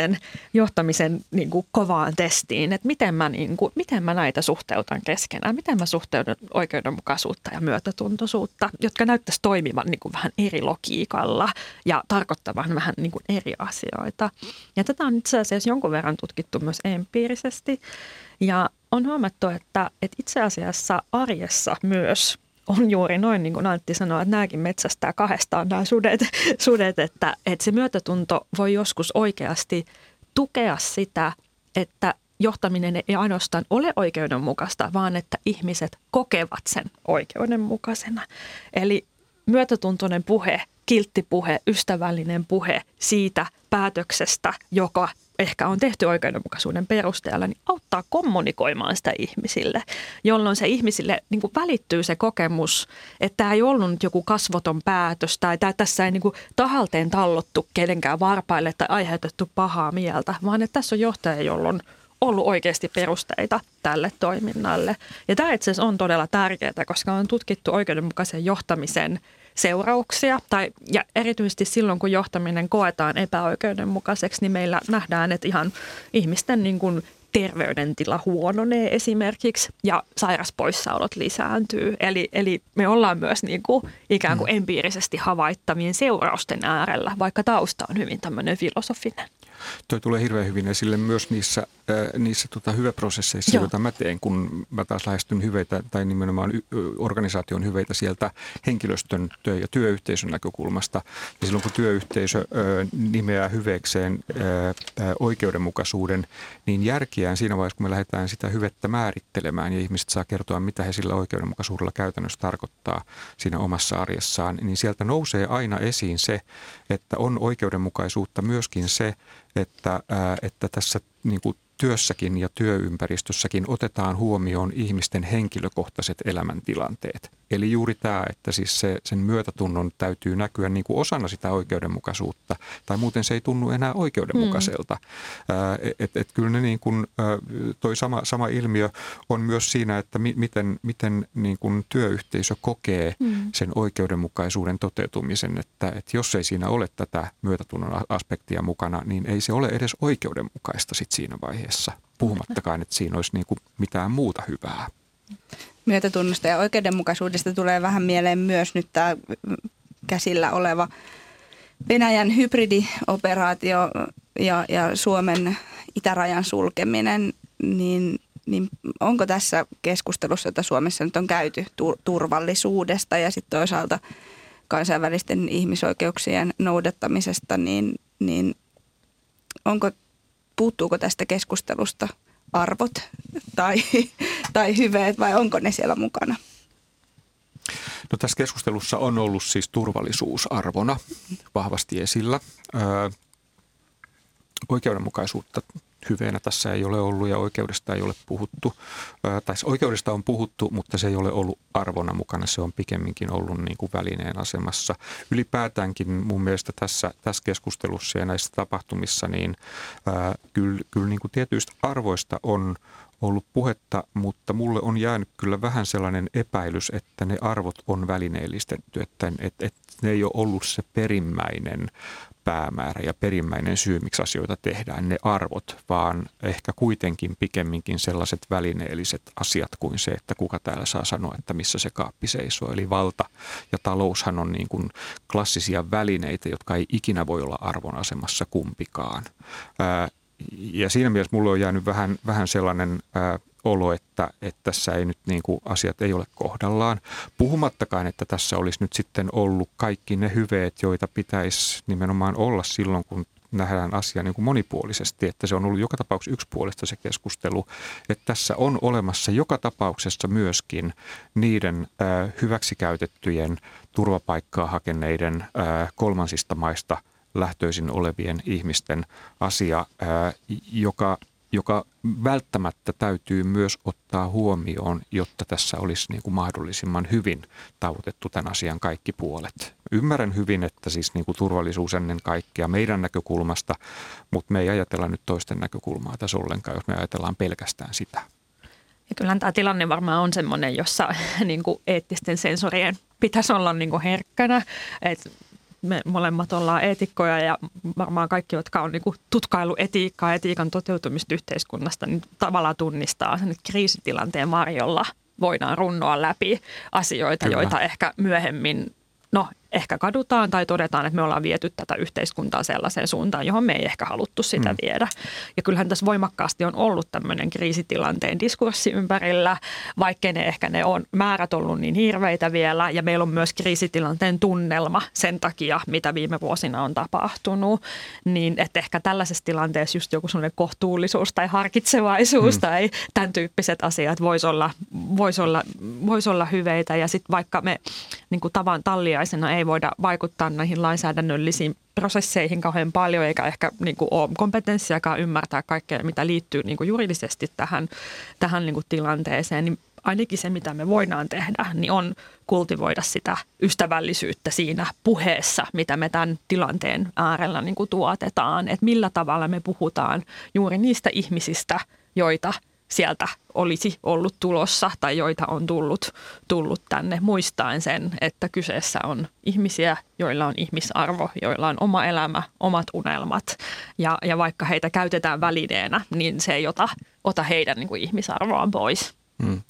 johtamisen niin kuin kovaan testiin, että miten mä näitä suhteutan keskenään, miten mä suhteudun oikeudenmukaisuutta ja myötätuntoisuutta, jotka näyttäisi toimivan niin kuin vähän eri logiikalla ja tarkoittavan vähän niin kuin eri asioita. Ja tätä on itse asiassa jonkun verran tutkittu myös empiirisesti. Ja on huomattu, että itse asiassa arjessa myös on juuri noin, niin kuin Antti sanoi, että nämäkin metsästää kahdestaan nämä sudet että se myötätunto voi joskus oikeasti tukea sitä, että johtaminen ei ainoastaan ole oikeudenmukaista, vaan että ihmiset kokevat sen oikeudenmukaisena. Eli myötätuntoinen puhe, kiltti puhe, ystävällinen puhe siitä päätöksestä, joka ehkä on tehty oikeudenmukaisuuden perusteella, niin auttaa kommunikoimaan sitä ihmisille, jolloin se ihmisille niin kuin välittyy se kokemus, että tämä ei ollut joku kasvoton päätös tai tässä ei niin kuin tahalteen tallottu kenenkään varpaille tai aiheutettu pahaa mieltä, vaan että tässä on johtaja, jolla on ollut oikeasti perusteita tälle toiminnalle. Ja tämä itse asiassa on todella tärkeää, koska on tutkittu oikeudenmukaisen johtamisen seurauksia, ja erityisesti silloin, kun johtaminen koetaan epäoikeudenmukaiseksi, niin meillä nähdään, että ihan ihmisten niin kuin terveydentila huononee esimerkiksi ja sairaspoissaolot lisääntyy. Eli me ollaan myös niin kuin ikään kuin empiirisesti havaittavien seurausten äärellä, vaikka tausta on hyvin tämmöinen filosofinen. Toi tulee hirveän hyvin esille myös niissä hyveprosesseissa, joita mä teen, kun mä taas lähestyn hyveitä tai nimenomaan organisaation hyveitä sieltä henkilöstön ja työyhteisön näkökulmasta. Ja silloin kun työyhteisö nimeää hyveekseen oikeudenmukaisuuden, niin järkiään siinä vaiheessa, kun me lähdetään sitä hyvettä määrittelemään ja ihmiset saa kertoa, mitä he sillä oikeudenmukaisuudella käytännössä tarkoittaa siinä omassa arjessaan, niin sieltä nousee aina esiin se, että on oikeudenmukaisuutta myöskin se, että tässä niin kuin työssäkin ja työympäristössäkin otetaan huomioon ihmisten henkilökohtaiset elämäntilanteet. Eli juuri tämä, että siis sen myötätunnon täytyy näkyä niin kuin osana sitä oikeudenmukaisuutta, tai muuten se ei tunnu enää oikeudenmukaiselta. Kyllä ne niin kuin, toi sama ilmiö on myös siinä, että miten niin kuin työyhteisö kokee sen oikeudenmukaisuuden toteutumisen, että jos ei siinä ole tätä myötätunnon aspektia mukana, niin ei se ole edes oikeudenmukaista sit siinä vaiheessa, puhumattakaan, että siinä olisi niin kuin mitään muuta hyvää. Myötätunnosta ja oikeudenmukaisuudesta tulee vähän mieleen myös nyt tämä käsillä oleva Venäjän hybridioperaatio ja Suomen itärajan sulkeminen, niin onko tässä keskustelussa, jota Suomessa nyt on käyty turvallisuudesta ja sitten toisaalta kansainvälisten ihmisoikeuksien noudattamisesta, niin puuttuuko tästä keskustelusta arvot tai hyveet vai onko ne siellä mukana? No, tässä keskustelussa on ollut siis turvallisuusarvona vahvasti esillä. Oikeudenmukaisuutta hyveenä tässä ei ole ollut ja oikeudesta ei ole puhuttu. Tai oikeudesta on puhuttu, mutta se ei ole ollut arvona mukana. Se on pikemminkin ollut niin kuin välineen asemassa. Ylipäätäänkin mun mielestä tässä keskustelussa ja näissä tapahtumissa niin kyllä niin kuin tietyistä arvoista on ollut puhetta, mutta mulle on jäänyt kyllä vähän sellainen epäilys, että ne arvot on välineellistetty, että ne ei ole ollut se perimmäinen päämäärä ja perimmäinen syy, miksi asioita tehdään, ne arvot, vaan ehkä kuitenkin pikemminkin sellaiset välineelliset asiat kuin se, että kuka täällä saa sanoa, että missä se kaappi seisoo. Eli valta ja taloushan on niin kuin klassisia välineitä, jotka ei ikinä voi olla arvon asemassa kumpikaan. Ja siinä mielessä mulle on jäänyt vähän sellainen olo, että tässä ei nyt niin kuin asiat ei ole kohdallaan. Puhumattakaan, että tässä olisi nyt sitten ollut kaikki ne hyveet, joita pitäisi nimenomaan olla silloin, kun nähdään asia niin kuin monipuolisesti, että se on ollut joka tapauksessa yksipuolista se keskustelu, että tässä on olemassa joka tapauksessa myöskin niiden hyväksikäytettyjen turvapaikkaa hakeneiden kolmansista maista lähtöisin olevien ihmisten asia, joka välttämättä täytyy myös ottaa huomioon, jotta tässä olisi niin kuin mahdollisimman hyvin tavoitettu tämän asian kaikki puolet. Ymmärrän hyvin, että siis niin kuin turvallisuus ennen kaikkea meidän näkökulmasta, mutta me ei ajatella nyt toisten näkökulmaa tässä ollenkaan, jos me ajatellaan pelkästään sitä. Ja kyllähän tämä tilanne varmaan on semmoinen, jossa niin kuin eettisten sensorien pitäisi olla niin kuin herkkänä, että me molemmat ollaan eetikkoja ja varmaan kaikki, jotka on niinku tutkailu etiikkaa, etiikan toteutumista yhteiskunnasta, niin tavallaan tunnistaa sen, että kriisitilanteen varjolla voidaan runnoa läpi asioita, Kyllä. joita ehkä myöhemmin ehkä kadutaan tai todetaan, että me ollaan viety tätä yhteiskuntaa sellaiseen suuntaan, johon me ei ehkä haluttu sitä viedä. Ja kyllähän tässä voimakkaasti on ollut tämmöinen kriisitilanteen diskurssi ympärillä, vaikkei ne on määrät ollut niin hirveitä vielä. Ja meillä on myös kriisitilanteen tunnelma sen takia, mitä viime vuosina on tapahtunut. Niin että ehkä tällaisessa tilanteessa just joku sellainen kohtuullisuus tai harkitsevaisuus tai tämän tyyppiset asiat vois olla hyveitä. Ja sitten vaikka me niin kuin tavan talliaisena ei voida vaikuttaa näihin lainsäädännöllisiin prosesseihin kauhean paljon, eikä ehkä niin kuin ole kompetenssiakaan ymmärtää kaikkea, mitä liittyy niin kuin juridisesti tähän niin kuin tilanteeseen, niin ainakin se, mitä me voidaan tehdä, niin on kultivoida sitä ystävällisyyttä siinä puheessa, mitä me tämän tilanteen äärellä niin kuin tuotetaan, että millä tavalla me puhutaan juuri niistä ihmisistä, joita sieltä olisi ollut tulossa tai joita on tullut tänne muistaen sen, että kyseessä on ihmisiä, joilla on ihmisarvo, joilla on oma elämä, omat unelmat ja vaikka heitä käytetään välineenä, niin se ei ota heidän niin kuin ihmisarvoaan pois.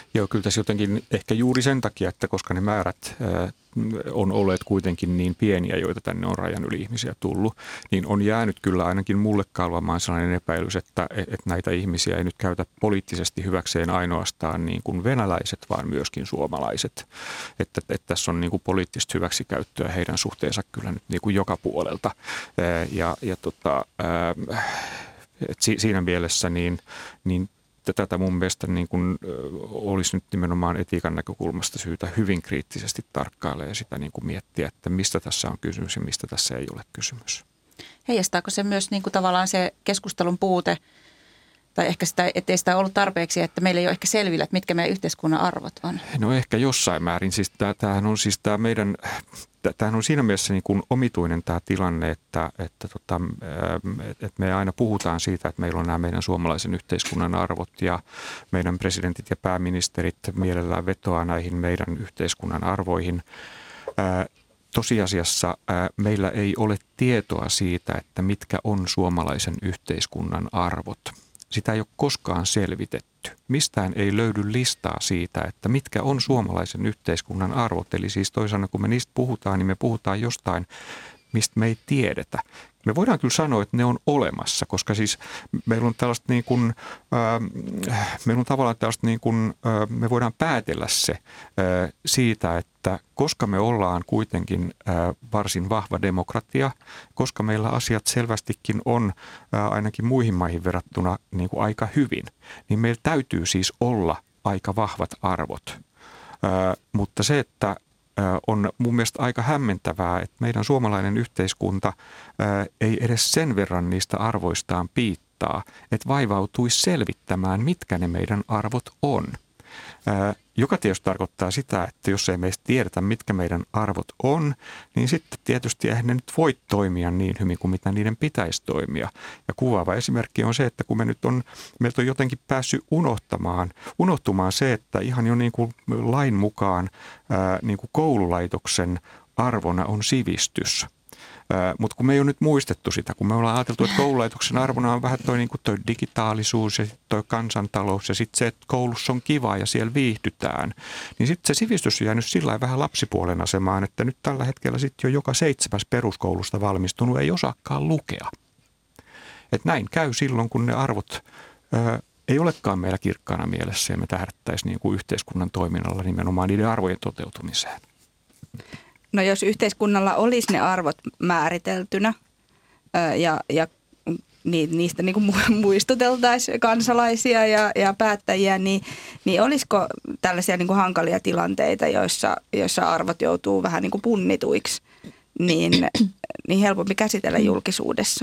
Joo, kyllä tässä jotenkin ehkä juuri sen takia, että koska ne määrät on olleet kuitenkin niin pieniä, joita tänne on rajan yli ihmisiä tullut, niin on jäänyt kyllä ainakin mulle kalvamaan sellainen epäilys, että näitä ihmisiä ei nyt käytä poliittisesti hyväkseen ainoastaan niin kuin venäläiset, vaan myöskin suomalaiset. Että tässä on niin kuin poliittista hyväksikäyttöä heidän suhteensa kyllä nyt niin kuin joka puolelta. Siinä mielessä niin tätä mun mielestä niin kuin olisi nyt nimenomaan etiikan näkökulmasta syytä hyvin kriittisesti tarkkailla ja sitä niin kuin miettiä, että mistä tässä on kysymys ja mistä tässä ei ole kysymys. Heijastaako se myös niin kuin tavallaan se keskustelun puute, tai ehkä sitä, ettei sitä ollut tarpeeksi, että meillä ei ole ehkä selvillä, että mitkä meidän yhteiskunnan arvot on? No ehkä jossain määrin. Siis tämähän on siinä mielessä niin kuin omituinen tämä tilanne, että me aina puhutaan siitä, että meillä on nämä meidän suomalaisen yhteiskunnan arvot ja meidän presidentit ja pääministerit mielellään vetoaa näihin meidän yhteiskunnan arvoihin. Tosiasiassa meillä ei ole tietoa siitä, että mitkä on suomalaisen yhteiskunnan arvot. Sitä ei ole koskaan selvitetty. Mistään ei löydy listaa siitä, että mitkä on suomalaisen yhteiskunnan arvot. Eli siis toisaalta kun me niistä puhutaan, niin me puhutaan jostain, mistä me ei tiedetä. Me voidaan kyllä sanoa, että ne on olemassa, koska siis meillä on tällaista niin kuin, me voidaan päätellä se siitä, että koska me ollaan kuitenkin varsin vahva demokratia, koska meillä asiat selvästikin on ainakin muihin maihin verrattuna niin kuin aika hyvin, niin meillä täytyy siis olla aika vahvat arvot. Mutta se, että on mun mielestä aika hämmentävää, että meidän suomalainen yhteiskunta ei edes sen verran niistä arvoistaan piittaa, että vaivautuisi selvittämään, mitkä ne meidän arvot on. Joka tietysti tarkoittaa sitä, että jos ei meistä tiedetä, mitkä meidän arvot on, niin sitten tietysti eihän ne nyt voi toimia niin hyvin kuin mitä niiden pitäisi toimia. Ja kuvaava esimerkki on se, että kun meiltä on jotenkin päässyt unohtumaan se, että ihan jo niin kuin lain mukaan niin kuin koululaitoksen arvona on sivistys. Mutta kun me ei ole nyt muistettu sitä, kun me ollaan ajateltu, että koululaitoksen arvona on vähän toi digitaalisuus ja toi kansantalous ja sitten se, että koulussa on kiva ja siellä viihdytään, niin sitten se sivistys on jäänyt sillä lailla vähän lapsipuolen asemaan, että nyt tällä hetkellä sitten jo joka 7. peruskoulusta valmistunut ei osaakaan lukea. Et näin käy silloin, kun ne arvot ei olekaan meillä kirkkaana mielessä ja me tähdättäisiin niin kuin yhteiskunnan toiminnalla nimenomaan niiden arvojen toteutumiseen. No jos yhteiskunnalla olisi ne arvot määriteltynä ja niistä niin kuin muistuteltaisiin kansalaisia ja päättäjiä, niin olisiko tällaisia niin kuin hankalia tilanteita, joissa arvot joutuu vähän niin kuin punnituiksi, niin helpompi käsitellä julkisuudessa?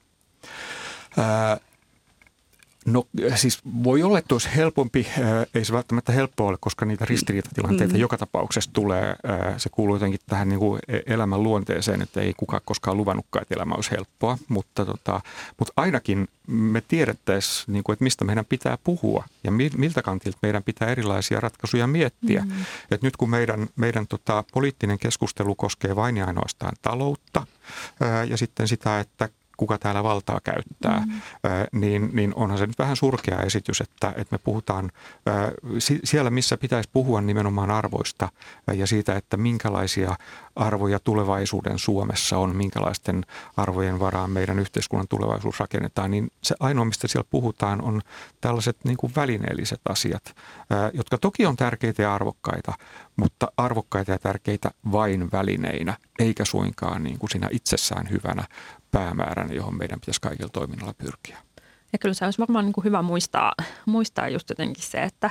No siis voi olla, että olisi helpompi, ei se välttämättä helppoa ole, koska niitä ristiriitatilanteita joka tapauksessa tulee. Se kuuluu jotenkin tähän niin kuin elämän luonteeseen, että ei kukaan koskaan luvannutkaan, että elämä olisi helppoa. Mutta ainakin me tiedettäisiin, niin kuin, että mistä meidän pitää puhua ja miltä kantilta meidän pitää erilaisia ratkaisuja miettiä. Että nyt kun meidän poliittinen keskustelu koskee vain ja ainoastaan taloutta ja sitten sitä, että kuka täällä valtaa käyttää, niin onhan se nyt vähän surkea esitys, että me puhutaan siellä, missä pitäisi puhua nimenomaan arvoista ja siitä, että minkälaisia arvoja tulevaisuuden Suomessa on, minkälaisten arvojen varaan meidän yhteiskunnan tulevaisuus rakennetaan, niin se ainoa, mistä siellä puhutaan, on tällaiset niin kuin välineelliset asiat, jotka toki on tärkeitä ja arvokkaita, mutta arvokkaita ja tärkeitä vain välineinä, eikä suinkaan niin kuin siinä itsessään hyvänä päämääränä, johon meidän pitäisi kaikilla toiminnalla pyrkiä. Ja kyllä se olisi varmaan niin kuin hyvä muistaa just jotenkin se, että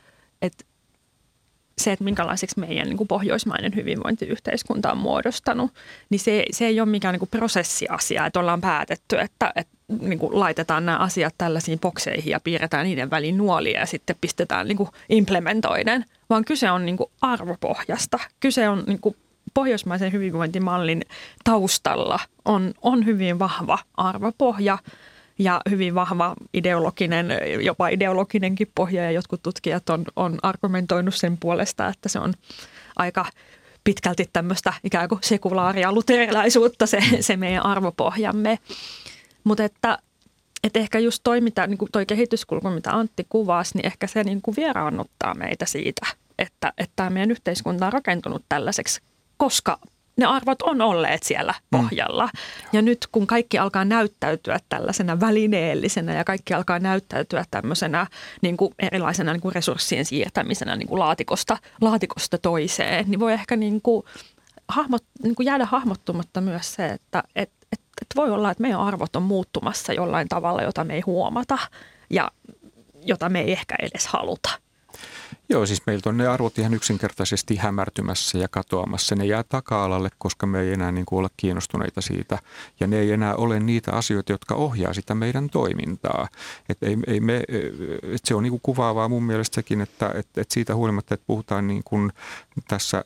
minkälaiseksi meidän niin kuin pohjoismainen hyvinvointiyhteiskunta on muodostanut, niin se ei ole mikään niin kuin prosessiasia, että ollaan päätetty, että niin kuin laitetaan nämä asiat tällaisiin bokseihin ja piirretään niiden väliin nuolia ja sitten pistetään niin kuin implementoiden, vaan kyse on niin kuin arvopohjasta. Kyse on niin kuin pohjoismaisen hyvinvointimallin taustalla on hyvin vahva arvopohja ja hyvin vahva jopa ideologinenkin pohja, ja jotkut tutkijat on argumentoinut sen puolesta, että se on aika pitkälti tämmöistä ikään kuin sekulaaria luterilaisuutta se meidän arvopohjamme. Mutta että että ehkä just niin kuin toi kehityskulku, mitä Antti kuvasi, niin ehkä se niin kuin vieraannuttaa meitä siitä, että tämä meidän yhteiskunta on rakentunut tällaiseksi, koska ne arvot on olleet siellä pohjalla. Ja nyt kun kaikki alkaa näyttäytyä tällaisena välineellisenä ja kaikki alkaa näyttäytyä tämmöisenä niin kuin erilaisena niin kuin resurssien siirtämisenä niin kuin laatikosta toiseen, niin voi ehkä niin kuin jäädä hahmottumatta myös se, että voi olla, että meidän arvot on muuttumassa jollain tavalla, jota me ei huomata ja jota me ei ehkä edes haluta. Joo, siis meiltä on ne arvot ihan yksinkertaisesti hämärtymässä ja katoamassa. Ne jää taka-alalle, koska me ei enää niin kuin olla kiinnostuneita siitä. Ja ne ei enää ole niitä asioita, jotka ohjaa sitä meidän toimintaa. Se on niin kuin kuvaavaa mun mielestä sekin, että siitä huolimatta, että puhutaan niin kuin tässä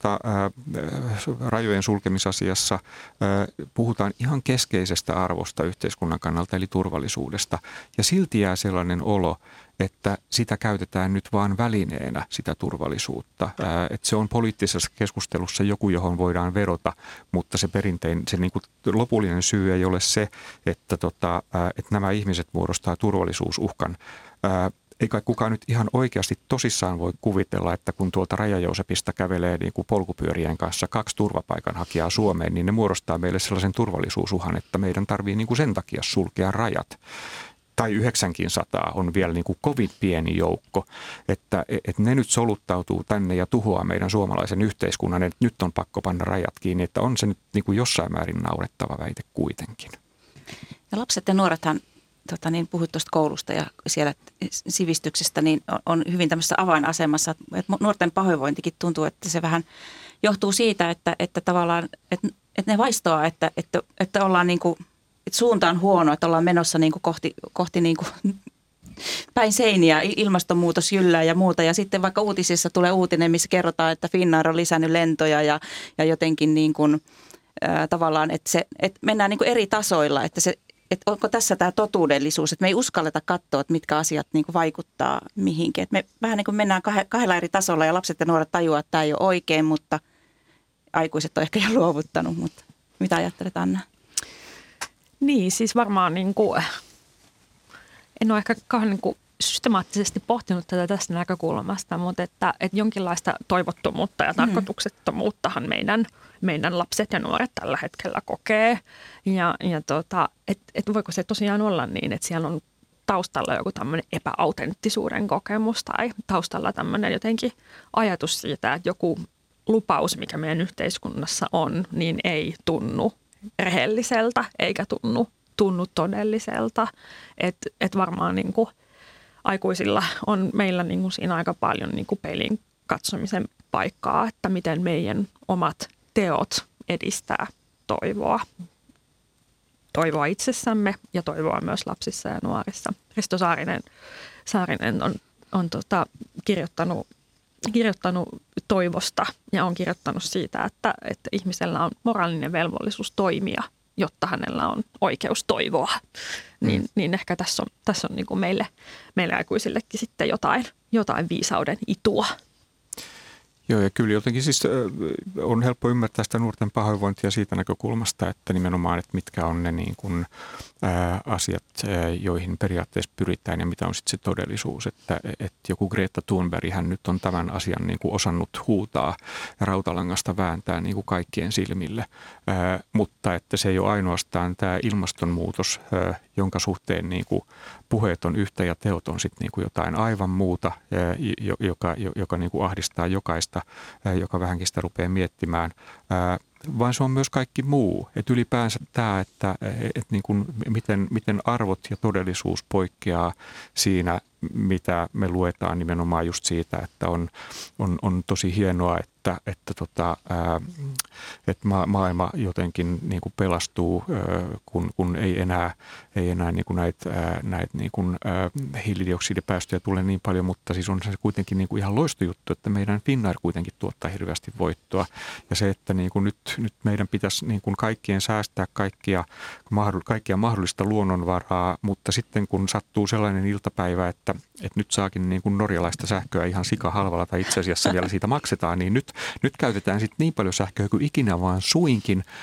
rajojen sulkemisasiassa, puhutaan ihan keskeisestä arvosta yhteiskunnan kannalta, eli turvallisuudesta. Ja silti jää sellainen olo, että sitä käytetään nyt vaan välineenä, sitä turvallisuutta. Että se on poliittisessa keskustelussa joku, johon voidaan vedota, mutta se niin kuin lopullinen syy ei ole se, että nämä ihmiset muodostaa turvallisuusuhkan. Ei kai kukaan nyt ihan oikeasti tosissaan voi kuvitella, että kun tuolta Raja-Joosepista kävelee niin kuin polkupyörien kanssa 2 turvapaikanhakijaa Suomeen, niin ne muodostaa meille sellaisen turvallisuusuhan, että meidän tarvii niin kuin sen takia sulkea rajat. Tai 900 on vielä niin kuin kovin pieni joukko, että ne nyt soluttautuu tänne ja tuhoaa meidän suomalaisen yhteiskunnan, että nyt on pakko panna rajat kiinni, että on se nyt niin kuin jossain määrin naurettava väite kuitenkin. Ja lapset ja nuorethan, puhuit tuosta koulusta ja siellä sivistyksestä, niin on hyvin tämmöisessä avainasemassa, että nuorten pahoinvointikin tuntuu, että se vähän johtuu siitä, että tavallaan, että ne vaistoaa, että ollaan niin kuin, että suunta on huono, että ollaan menossa niin kuin kohti niin kuin päin seiniä, ilmastonmuutos jyllää ja muuta. Ja sitten vaikka uutisissa tulee uutinen, missä kerrotaan, että Finnair on lisännyt lentoja ja jotenkin niin kuin, tavallaan, että mennään niin kuin eri tasoilla, että onko tässä tämä totuudellisuus, että me ei uskalleta katsoa, että mitkä asiat niin kuin vaikuttaa mihinkin. Että me vähän niin kuin mennään kahdella eri tasolla ja lapset ja nuoret tajuaa, että tämä ei ole oikein, mutta aikuiset on ehkä jo luovuttanut. Mutta mitä ajattelet, Anna? Niin, siis varmaan en ole ehkä kauhean systemaattisesti pohtinut tätä tästä näkökulmasta, mutta että jonkinlaista toivottomuutta ja tarkoituksettomuuttahan meidän lapset ja nuoret tällä hetkellä kokee. Että voiko se tosiaan olla niin, että siellä on taustalla joku tämmöinen epäautenttisuuden kokemus tai taustalla tämmöinen jotenkin ajatus siitä, että joku lupaus, mikä meidän yhteiskunnassa on, niin ei tunnu rehelliseltä eikä tunnu todelliselta. Että varmaan niin kuin aikuisilla on meillä niin kuin siinä aika paljon niin kuin peilin katsomisen paikkaa, että miten meidän omat teot edistää toivoa itsessämme ja toivoa myös lapsissa ja nuorissa. Risto Saarinen on kirjoittanut toivosta ja on kirjoittanut siitä, että ihmisellä on moraalinen velvollisuus toimia, jotta hänellä on oikeus toivoa. Niin ehkä tässä on niin kuin meille aikuisillekin sitten jotain viisauden itua. Joo, ja kyllä jotenkin siis on helppo ymmärtää sitä nuorten pahoinvointia siitä näkökulmasta, että nimenomaan, että mitkä on ne niin kuin, asiat, joihin periaatteessa pyritään ja mitä on sitten se todellisuus. Että joku Greta Thunberg, hän nyt on tämän asian niin kuin osannut huutaa ja rautalangasta vääntää niin kuin kaikkien silmille, mutta että se ei ole ainoastaan tämä ilmastonmuutos, jonka suhteen niin kuin puheet on yhtä ja teot on sitten niin kuin jotain aivan muuta, joka niin kuin ahdistaa jokaista, joka vähänkin sitä rupeaa miettimään, vaan se on myös kaikki muu. Että ylipäänsä tämä, että niin kuin miten arvot ja todellisuus poikkeaa siinä, mitä me luetaan nimenomaan just siitä, että on tosi hienoa, että maailma jotenkin niin kuin pelastuu, kun ei enää niin kuin näitä niin kuin, hiilidioksidipäästöjä tule niin paljon, mutta siis on se kuitenkin niin kuin ihan loistojuttu, että meidän Finnair kuitenkin tuottaa hirveästi voittoa. Ja se, että niin kuin nyt meidän pitäisi niin kuin kaikkien säästää kaikkia mahdollista luonnonvaraa, mutta sitten kun sattuu sellainen iltapäivä, että nyt saakin niin kuin norjalaista sähköä ihan sikahalvalla tai itse asiassa vielä siitä maksetaan, niin nyt käytetään sitten niin paljon sähköä kuin ikinä vaan suinkin,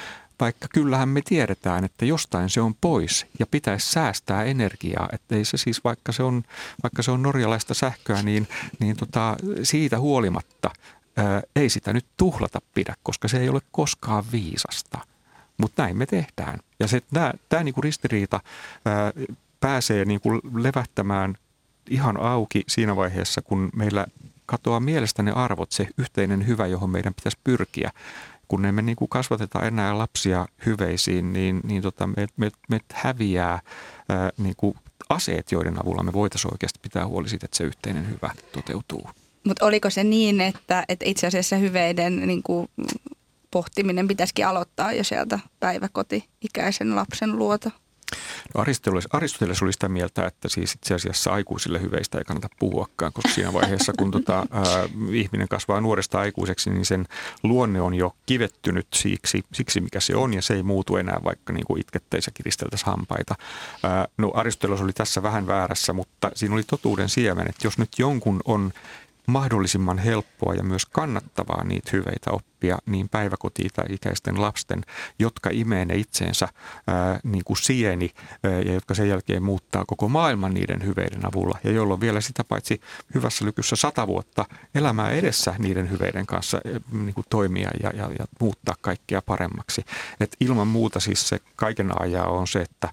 vaikka kyllähän me tiedetään, että jostain se on pois ja pitäisi säästää energiaa. Että ei se siis, vaikka se on norjalaista sähköä, niin siitä huolimatta ei sitä nyt tuhlata pidä, koska se ei ole koskaan viisasta. Mutta näin me tehdään. Ja tämä niinku ristiriita pääsee niinku levähtämään ihan auki siinä vaiheessa, kun meillä katoaa mielestä ne arvot, se yhteinen hyvä, johon meidän pitäisi pyrkiä. Kun emme niin kuin kasvateta enää lapsia hyveisiin, niin me häviää niin kuin aseet, joiden avulla me voitaisiin oikeasti pitää huoli siitä, että se yhteinen hyvä toteutuu. Mutta oliko se niin, että itse asiassa hyveiden niin kuin pohtiminen pitäisikin aloittaa jo sieltä päiväkoti-ikäisen lapsen luota? No Aristoteles oli sitä mieltä, että siis itse asiassa aikuisille hyveistä ei kannata puhuakaan, koska siinä vaiheessa, kun ihminen kasvaa nuoresta aikuiseksi, niin sen luonne on jo kivettynyt siksi mikä se on, ja se ei muutu enää, vaikka niin kuin itkettäisiin ja kiristeltäisiin hampaita. No Aristoteles oli tässä vähän väärässä, mutta siinä oli totuuden siemen, että jos nyt jonkun on mahdollisimman helppoa ja myös kannattavaa niitä hyveitä oppia niin päiväkoti-ikäisten lapsen, jotka imee ne itseensä niin kuin sieni ja jotka sen jälkeen muuttaa koko maailman niiden hyveiden avulla ja jolloin vielä sitä paitsi hyvässä lykyssä 100 vuotta elämää edessä niiden hyveiden kanssa niin kuin toimia ja muuttaa kaikkea paremmaksi. Et ilman muuta siis se kaiken ajaa on se, että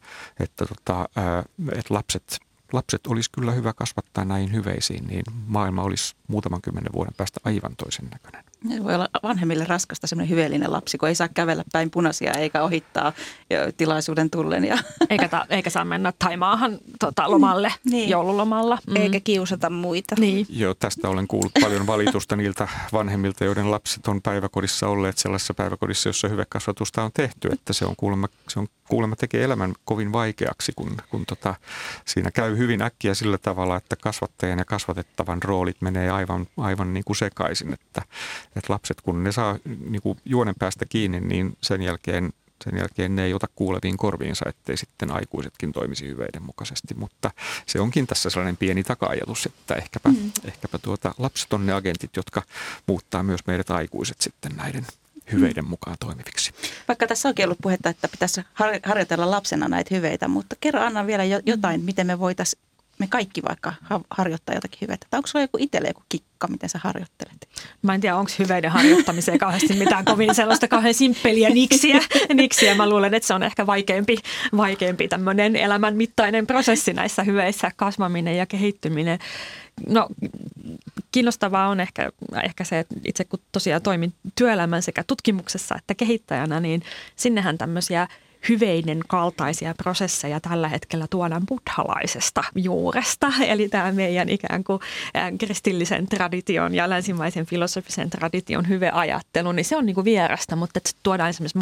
lapset olisi kyllä hyvä kasvattaa näihin hyveisiin, niin maailma olisi muutaman 10 vuoden päästä aivan toisen näköinen. Se voi olla vanhemmille raskasta semmoinen hyveellinen lapsi, kun ei saa kävellä päin punaisia eikä ohittaa tilaisuuden tullen. Eikä saa mennä Taimaahan lomalle, niin. Joululomalla. Eikä kiusata muita. Niin. Joo, tästä olen kuullut paljon valitusta niiltä vanhemmilta, joiden lapset on päiväkodissa olleet sellaisessa päiväkodissa, jossa hyvekasvatusta on tehty. Että se on kuulemma tekee elämän kovin vaikeaksi, kun siinä käy hyvin äkkiä sillä tavalla, että kasvattajan ja kasvatettavan roolit menee aivan niin kuin sekaisin, että lapset, kun ne saa niin kuin juonen päästä kiinni, niin sen jälkeen ne ei ota kuuleviin korviinsa, ettei sitten aikuisetkin toimisi hyveiden mukaisesti. Mutta se onkin tässä sellainen pieni taka-ajatus, että ehkäpä lapset on ne agentit, jotka muuttaa myös meidät aikuiset sitten näiden hyveiden mukaan toimiviksi. Vaikka tässä onkin ollut puhetta, että pitäisi harjoitella lapsena näitä hyveitä, mutta kerro Anna vielä jotain, miten me voitaisiin me kaikki vaikka harjoittaa jotakin hyveitä. Tai onko sulla itselle joku kikka, miten sä harjoittelet? Mä en tiedä, onko hyveiden harjoittamiseen kauheasti mitään kauhean simppeliä niksiä. Mä luulen, että se on ehkä vaikeampi tämmöinen elämän mittainen prosessi näissä hyveissä, kasvaminen ja kehittyminen. No, kiinnostavaa on ehkä se, että itse kun tosiaan toimin työelämän sekä tutkimuksessa että kehittäjänä, niin sinnehän tämmöisiä hyveiden kaltaisia prosesseja tällä hetkellä tuodaan buddhalaisesta juuresta. Eli tämä meidän ikään kuin kristillisen tradition ja länsimaisen filosofisen tradition hyveajattelu, niin se on niin kuin vierasta, mutta että tuodaan esimerkiksi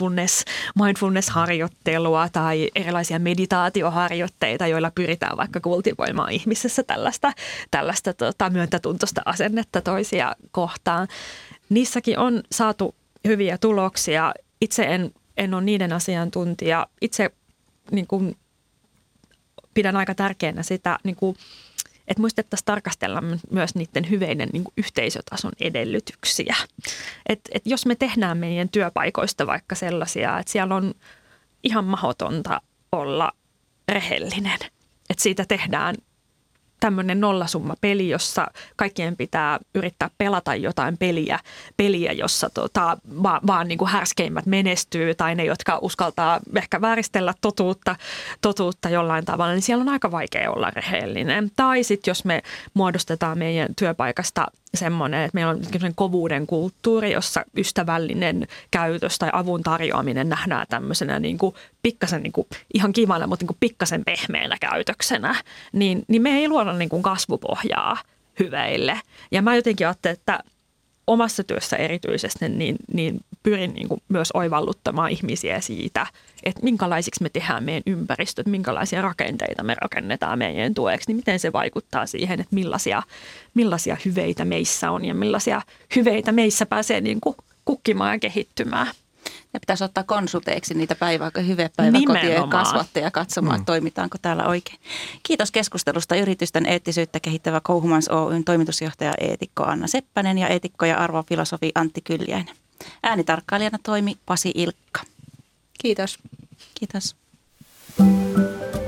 mindfulness-harjoittelua tai erilaisia meditaatioharjoitteita, joilla pyritään vaikka kultivoimaan ihmisessä tällaista myötätuntoista asennetta toisia kohtaan. Niissäkin on saatu hyviä tuloksia. Itse en ole niiden asiantuntija. Itse niin kuin, pidän aika tärkeänä sitä, niin kuin, että muistettaisiin tarkastella myös niiden hyveiden niin kuin yhteisötason edellytyksiä. Et jos me tehdään meidän työpaikoista vaikka sellaisia, että siellä on ihan mahdotonta olla rehellinen. Että siitä tehdään tämmöinen nollasummapeli, jossa kaikkien pitää yrittää pelata jotain peliä jossa vaan niin kuin härskeimmät menestyy tai ne, jotka uskaltaa ehkä vääristellä totuutta jollain tavalla, niin siellä on aika vaikea olla rehellinen. Tai sitten jos me muodostetaan meidän työpaikasta semmoinen, että meillä on semmoinen kovuuden kulttuuri, jossa ystävällinen käytös tai avun tarjoaminen nähdään tämmöisenä niin kuin pikkasen niin kuin ihan kivana, mutta niin kuin pikkasen pehmeänä käytöksenä, niin me ei luoda niin kuin kasvupohjaa hyveille. Ja mä jotenkin ajattelen, että omassa työssä erityisesti niin pyrin niin kuin myös oivalluttamaan ihmisiä siitä, että minkälaisiksi me tehdään meidän ympäristöt, minkälaisia rakenteita me rakennetaan meidän tueksi, niin miten se vaikuttaa siihen, että millaisia hyveitä meissä on ja millaisia hyveitä meissä pääsee niin kuin kukkimaan ja kehittymään. Ja pitäisi ottaa konsulteiksi niitä hyvepäiväkotien kasvattajia katsomaan, että toimitaanko täällä oikein. Kiitos keskustelusta yritysten eettisyyttä kehittävä Kouhumans Oyn toimitusjohtaja eetikko Anna Seppänen ja eetikko ja arvofilosofi Antti Kyljäinen. Äänitarkkailijana toimi Pasi Ilkka. Kiitos. Kiitos.